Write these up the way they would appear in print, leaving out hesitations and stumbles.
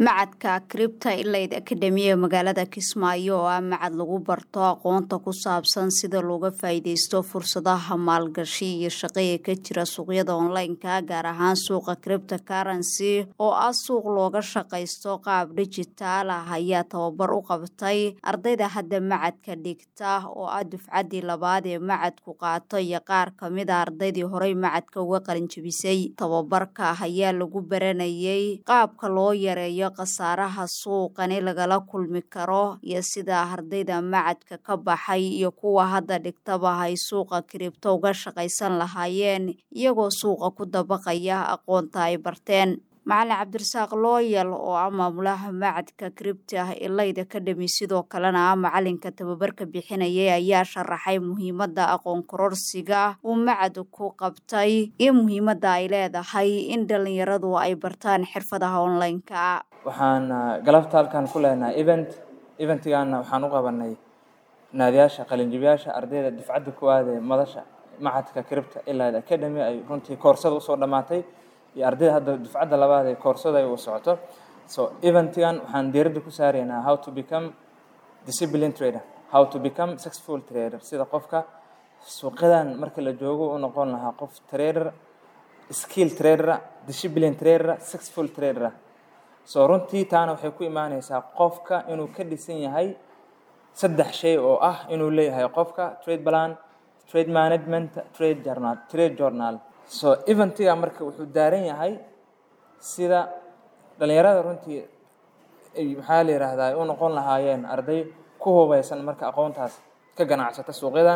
macadka Crypto Elite Academy ee magaalada Kismaayo oo macad lagu barto aqoonta ku saabsan sida looga faa'iideysto fursadaha maalgashi iyo shaqada ka jira suuqyada online-ka gaar ahaan suuqa cryptocurrency oo suuq looga shaqeysto qaab digital ah ayaa tababar u qabtay ardayda hadda macadka dhigta oo dufcadii labaad ee macadku qaato iyo qaar kamid ah ardaydii horey macadka uga qalin jabisay tababarka ayaa lagu baranayay qaabka loo yareeyo qasaaraha suuqani lagala kulmi karo iyo sida ardayda macadka ka baxay iyo kuwa hadda dhigtaba ay suuqa crypto uga shaqaysan lahaayeen iyagoo suuqa ku dabaqaya aqoonta ay barteen macallin Cabdirasaaq Looyal oo maamulaha macadka Crypto Elite Academy sidoo kalena macallinka tababarka bixinayay ayaa sharaxay muhiimadda aqoon kororsiga uu macadku qabtay iyo muhiimadda ay leedahay in dhalinyaradu ay bartaan xirfadaha online-ka waxaan galabta halkan ku leenahay eventigaana waxaan u qabanay naadiyaasha qalinjibiyaasha ardayda dufcadda koowaad ee madasha macadka Crypto Elite Academy ay runtii koorsada soo dhamaatay iyo ardayda hadda dufcadda labaad ee koorsada ay u socoto eventigan waxaan diiradda ku saareynaa how to become disciplined trader, how to become successful trader, sida qofka suuqadan marka la joogo u noqon lahaa qof trader, skill trader, disciplined trader, successful trader. runtii taana waxay ku imaanaysaa qofka inuu ka dhisan yahay saddex shay oo inuu leeyahay qofka trade plan, trade management, trade journal. eventiga marka wuxuu daaran yahay sida dhalinyarada runtii maxaa la yiraahdaa u noqon lahaayeen arday ku hubeysan marka aqoontaas ka ganacsata suuqyadan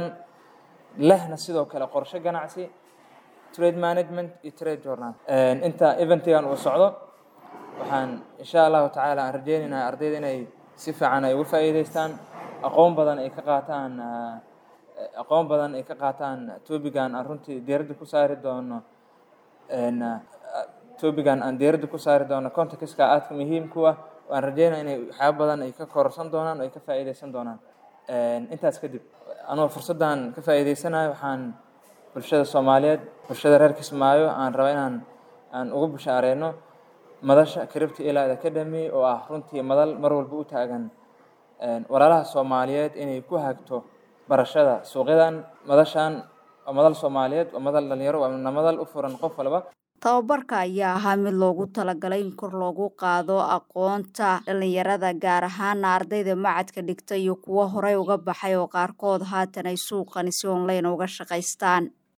lehna sidoo kale qorshe ganacsi, trade management iyo trade journal. inta eventigan uu socdo waxaan insha Allah taala rajaynaynaa ardayda inay si fiican ay uga faa'iideystaan aqoon badan ay ka qaataan topigan aan runtii diiradda ku saari doono contextka aadka muhiimka ah waan rajaynaa inay waxyaabo badan ay ka kororsan doonaan oo ay ka faa'iideysan doonaan. intaas kadib anoo fursadan ka faa'iideysanayo waxaan bulshada Soomaaliyeed, bulshada reer Kismaayo aan rabaa aan ugu bushaareeno madasha Crypto Elite Academy oo runtii madal mar walba u taagan walaalaha Soomaaliyeed inay ku hagto barashada suuqyadan. madashan madal Soomaaliyeed oo madal dhalinyaro oo madal u furan qof walba. tababarka ayaa ahaa mid loogu talagalay in kor loogu qaado aqoonta dhalinyarada gaar ahaan ardayda macadka dhigta iyo kuwa horey uga baxay oo qaarkood haatan ay suuqani si online uga shaqaystaan.